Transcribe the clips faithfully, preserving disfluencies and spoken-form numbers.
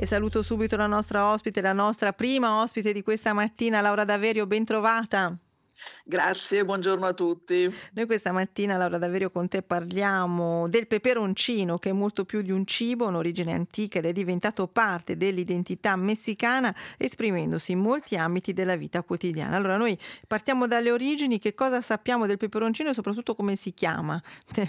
E saluto subito la nostra ospite, la nostra prima ospite di questa mattina, Laura Daverio, ben trovata. Grazie, buongiorno a tutti. Noi questa mattina, Laura Daverio, con te parliamo del peperoncino, che è molto più di un cibo, un'origine antica ed è diventato parte dell'identità messicana, esprimendosi in molti ambiti della vita quotidiana. Allora, noi partiamo dalle origini. Che cosa sappiamo del peperoncino e soprattutto come si chiama?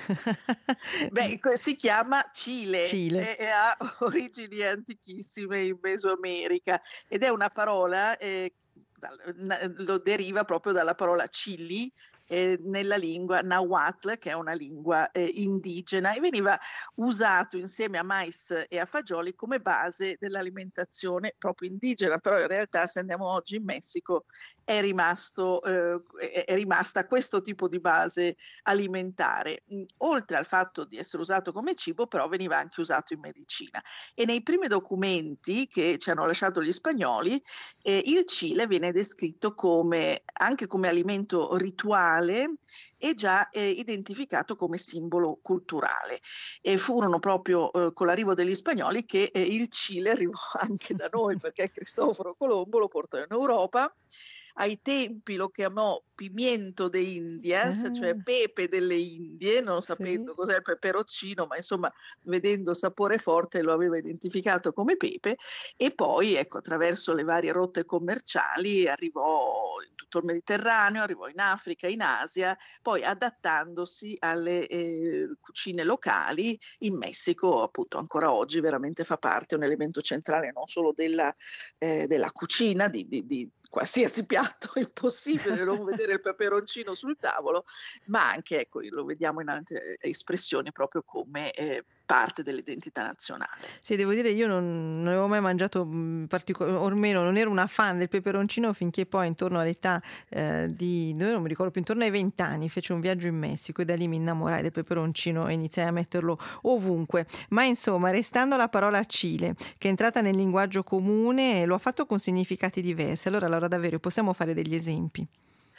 Beh, que si chiama chile Cile. e e ha origini antichissime in Meso America ed è una parola, ehm, dal n lo deriva proprio dalla parola chili, ehm, nella lingua nahuatl, che è una lingua, ehm, indigena, e veniva usato insieme a mais e a fagioli come base dell'alimentazione proprio indigena, però in realtà se andiamo oggi in Messico è rimasto ehm, è è rimasta questo tipo di base alimentare. Mhmm, oltre al fatto di essere usato come cibo, però veniva anche usato in medicina. E nei primi documenti che ci hanno lasciato gli spagnoli, ehm, il Cile viene descritto come anche come alimento rituale e già, ehm, identificato come simbolo culturale. E furono proprio, uhm, con l'arrivo degli spagnoli che, ehm, il Cile arrivò anche da noi, perché Cristoforo Colombo lo portò in Europa. Ai tempi lo chiamò pimiento de Indias, cioè Ah, pepe delle Indie, non sì. sapendo cos'è il peperoncino, ma insomma vedendo sapore forte lo aveva identificato come pepe. E poi ecco, attraverso le varie rotte commerciali arrivò in tutto il Mediterraneo, arrivò in Africa, in Asia, poi adattandosi alle, ehm, cucine locali. In Messico appunto ancora oggi veramente fa parte, è un elemento centrale non solo della ehm, della cucina, di di di qualsiasi piatto, è impossibile non vedere il peperoncino sul tavolo, ma anche ecco, lo vediamo in altre espressioni proprio come, ehm, parte dell'identità nazionale. Sì, devo dire io non non avevo mai mangiato, mhmm, partico o almeno non ero una fan del peperoncino finché poi intorno all'età, ehm, di no, non mi ricordo più, intorno ai venti anni feci un viaggio in Messico e da lì mi innamorai del peperoncino e iniziai a metterlo ovunque. Ma insomma, restando alla parola Cile, che è entrata nel linguaggio comune, lo ha fatto con significati diversi. Allora, Laura Daverio, possiamo fare degli esempi?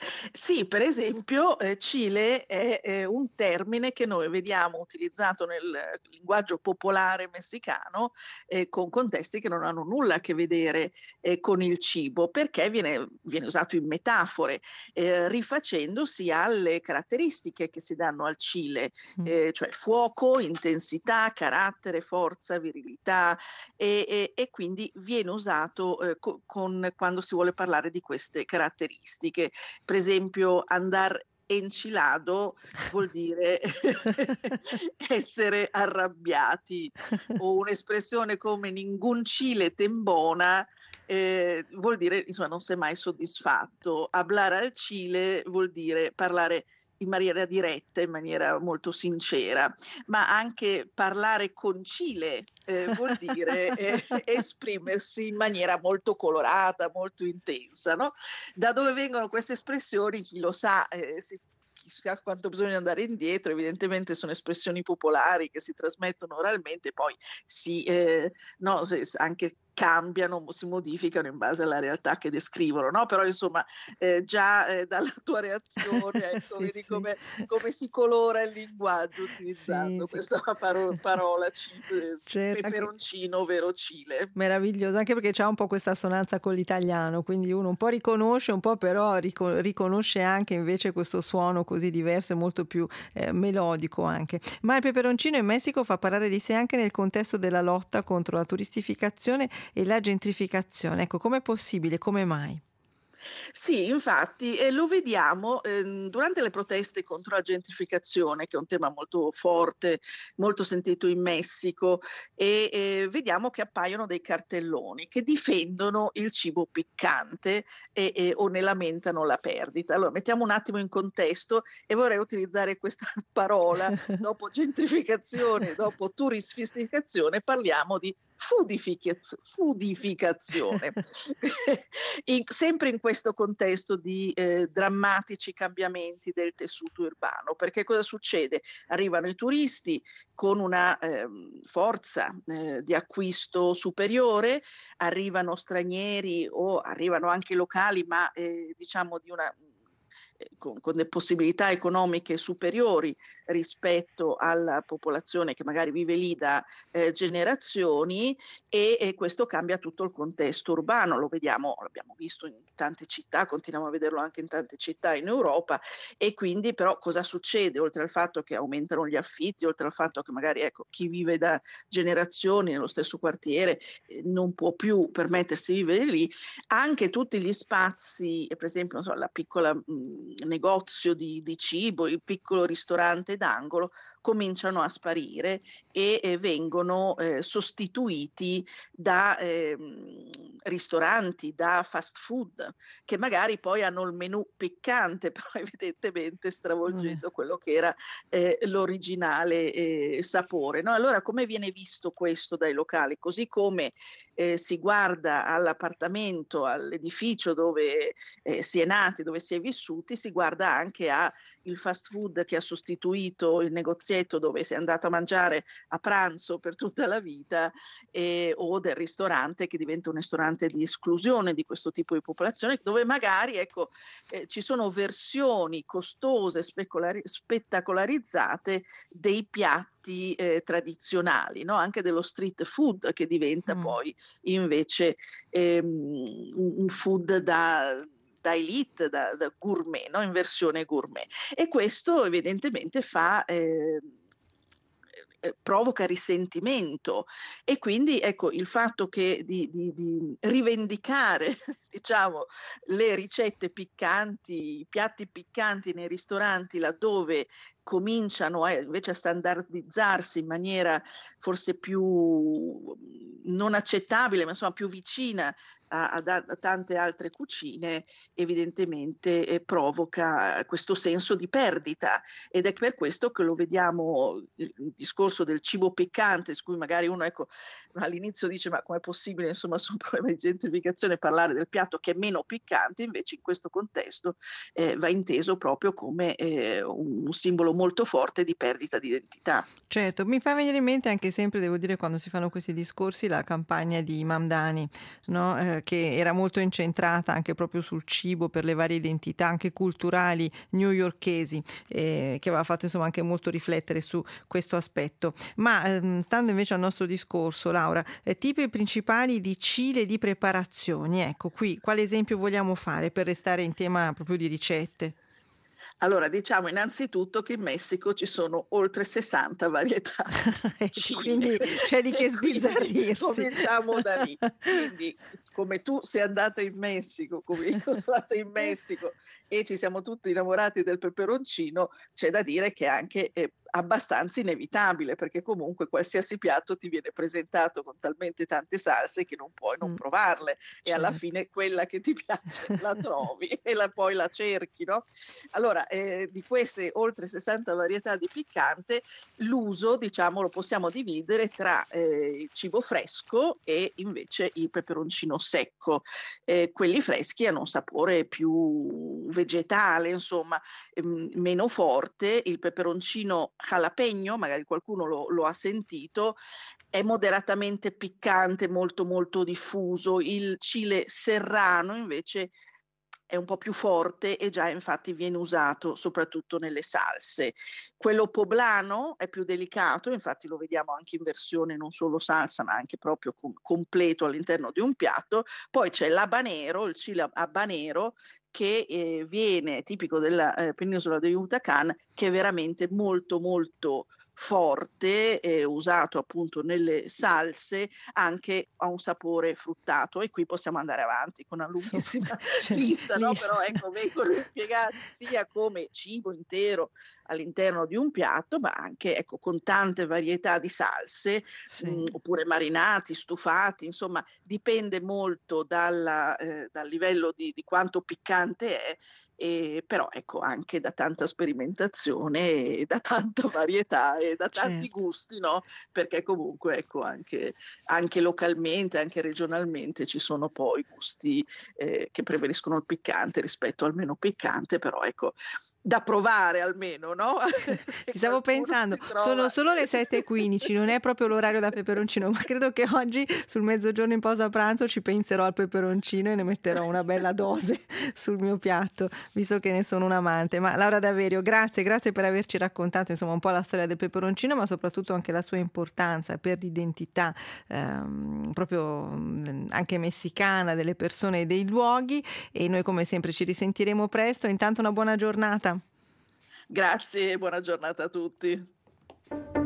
Sì, per esempio, ehm, Cile è, ehm, un termine che noi vediamo utilizzato nel linguaggio popolare messicano, ehm, con contesti che non hanno nulla a che vedere, ehm, con il cibo, perché viene viene usato in metafore, ehm, rifacendosi alle caratteristiche che si danno al Cile, Mh. ehm, cioè fuoco, intensità, carattere, forza, virilità, e e e quindi viene usato, ehm, co con quando si vuole parlare di queste caratteristiche. Per esempio, andar enchilado vuol dire essere arrabbiati, o un'espressione come "ningún chile te embona", ehm, vuol dire insomma non sei mai soddisfatto. Hablar al chile vuol dire parlare in maniera diretta, in maniera molto sincera, ma anche parlare con Cile, ehm, vuol dire, ehm, esprimersi in maniera molto colorata, molto intensa, no? Da dove vengono queste espressioni chi lo sa, ehm, si chi sa quanto bisogna andare indietro, evidentemente sono espressioni popolari che si trasmettono oralmente, poi si ehm, no, se s anche cambiano, mo si modificano in base alla realtà che descrivono, no, però insomma, ehm, già, ehm, dalla tua reazione, ecco, Sì, vedi sì. come come si colora il linguaggio Sì, utilizzando sì. questa paro parola ci ehm, Certo, anche peperoncino, ovvero Cile. meraviglioso, anche perché c'ha un po' questa assonanza con l'italiano, quindi uno un po' riconosce, un po' però rico riconosce anche invece questo suono così diverso e molto più, ehm, melodico anche. Ma il peperoncino in Messico fa parlare di sé anche nel contesto della lotta contro la turistificazione e la gentrificazione. Ecco, com'è possibile? Come mai? Sì, infatti, e lo vediamo, ehm, durante le proteste contro la gentrificazione, che è un tema molto forte, molto sentito in Messico, e, ehm, vediamo che appaiono dei cartelloni che difendono il cibo piccante e e o ne lamentano la perdita. Allora, mettiamo un attimo in contesto e vorrei utilizzare questa parola: dopo gentrificazione, dopo turisfisticazione, parliamo di foodifichiaz foodificazione. In sempre in questo contesto di, ehm, drammatici cambiamenti del tessuto urbano, perché cosa succede? Arrivano i turisti con una, ehm, forza, ehm, di acquisto superiore, arrivano stranieri o arrivano anche locali, ma, ehm, diciamo di una, mhmm, eh, con, con delle possibilità economiche superiori rispetto alla popolazione che magari vive lì da eh, generazioni, e, e questo cambia tutto il contesto urbano. Lo vediamo, l'abbiamo visto in tante città, continuiamo a vederlo anche in tante città in Europa. E quindi però cosa succede? Oltre al fatto che aumentano gli affitti, oltre al fatto che magari ecco, chi vive da generazioni nello stesso quartiere eh, non può più permettersi di vivere lì, anche tutti gli spazi, per esempio non so, la piccola mh, negozio di, di cibo, il piccolo ristorante d'angolo, cominciano a sparire e eh, vengono eh, sostituiti da eh, ristoranti, da fast food, che magari poi hanno il menù piccante, però evidentemente stravolgendo mm. quello che era eh, l'originale eh, sapore. No? Allora come viene visto questo dai locali? Così come eh, si guarda all'appartamento, all'edificio dove eh, si è nati, dove si è vissuti, si guarda anche al fast food che ha sostituito il negozietto dove si è andato a mangiare a pranzo per tutta la vita, eh, o del ristorante che diventa un ristorante di esclusione di questo tipo di popolazione, dove magari ecco, eh, ci sono versioni costose, specolari- spettacolarizzate dei piatti eh, tradizionali, no? Anche dello street food che diventa mm. poi invece ehm, un food da da elite, da, da gourmet, no? In versione gourmet. E questo evidentemente fa eh, eh, provoca risentimento, e quindi ecco il fatto che di, di, di rivendicare diciamo le ricette piccanti, i piatti piccanti nei ristoranti, laddove cominciano a, invece a standardizzarsi in maniera forse più non accettabile, ma insomma più vicina a, a, a tante altre cucine, evidentemente eh, provoca questo senso di perdita, ed è per questo che lo vediamo, il, il discorso del cibo piccante, su cui magari uno ecco all'inizio dice ma com'è possibile insomma su un problema di gentrificazione parlare del piatto che è meno piccante, invece in questo contesto eh, va inteso proprio come eh, un, un simbolo molto forte di perdita di identità. Certo, mi fa venire in mente anche sempre, devo dire, quando si fanno questi discorsi, la campagna di Mamdani, no? eh, che era molto incentrata anche proprio sul cibo per le varie identità anche culturali newyorkesi, eh, che aveva fatto insomma anche molto riflettere su questo aspetto. Ma ehm, stando invece al nostro discorso, Laura, eh, tipi principali di Cile di preparazioni, ecco qui, quale esempio vogliamo fare per restare in tema proprio di ricette? Allora, diciamo innanzitutto che in Messico ci sono oltre sessanta varietà di chili. Quindi c'è di che sbizzarrirsi. Cominciamo da lì. Quindi, come tu sei andata in Messico, come io sono andata in Messico e ci siamo tutti innamorati del peperoncino, c'è da dire che anche è abbastanza inevitabile, perché comunque qualsiasi piatto ti viene presentato con talmente tante salse che non puoi non provarle, mm. e alla fine quella che ti piace la trovi e la, poi la cerchi, no? Allora, eh, di queste oltre sessanta varietà di piccante, l'uso, diciamo, lo possiamo dividere tra eh, il cibo fresco e invece il peperoncino secco. Eh, quelli freschi hanno un sapore più vegetale, insomma, ehm, meno forte. Il peperoncino jalapeno, magari qualcuno lo, lo ha sentito, è moderatamente piccante, molto molto diffuso. Il chile serrano invece è un po' più forte e già infatti viene usato soprattutto nelle salse. Quello poblano è più delicato, infatti lo vediamo anche in versione non solo salsa ma anche proprio com- completo all'interno di un piatto. Poi c'è l'habanero, il chile habanero, che eh, viene tipico della eh, penisola di Yucatan, che è veramente molto molto forte, eh, usato appunto nelle salse, anche a un sapore fruttato, e qui possiamo andare avanti con una lunghissima cioè, lista, no? lista. Però ecco, vengono impiegati sia come cibo intero all'interno di un piatto, ma anche ecco con tante varietà di salse, sì. mh, oppure marinati, stufati, insomma dipende molto dalla, eh, dal livello di, di quanto piccante è. E però ecco anche da tanta sperimentazione e da tanta varietà e da tanti certo. gusti, no? Perché comunque ecco anche, anche localmente, anche regionalmente ci sono poi gusti eh, che preferiscono il piccante rispetto al meno piccante, però ecco da provare almeno, no? Ci stavo pensando, sono solo le sette e quindici, non è proprio l'orario da peperoncino, ma credo che oggi sul mezzogiorno in pausa pranzo ci penserò al peperoncino e ne metterò una bella dose sul mio piatto, visto che ne sono un amante. Ma Laura Daverio, grazie, grazie per averci raccontato insomma un po' la storia del peperoncino, ma soprattutto anche la sua importanza per l'identità ehm, proprio anche messicana delle persone e dei luoghi, e noi come sempre ci risentiremo presto. Intanto una buona giornata. Grazie e buona giornata a tutti.